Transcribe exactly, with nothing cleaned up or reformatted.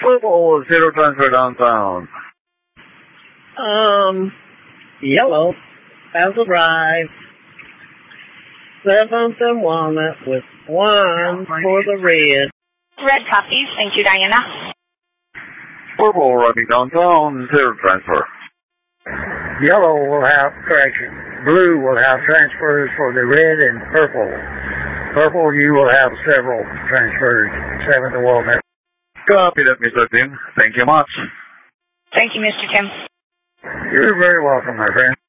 Purple, zero transfer downtown. Um, yellow, Basil Drive, seventh and Walnut with one for the red. Red copies. Thank you, Diana. Purple, running downtown, zero transfer. Yellow will have, correction, blue will have transfers for the red and purple. Purple, you will have several transfers, seventh and Walnut. Copy that, Mister Tim. Thank you much. Thank you, Mister Tim. You're very welcome, my friend.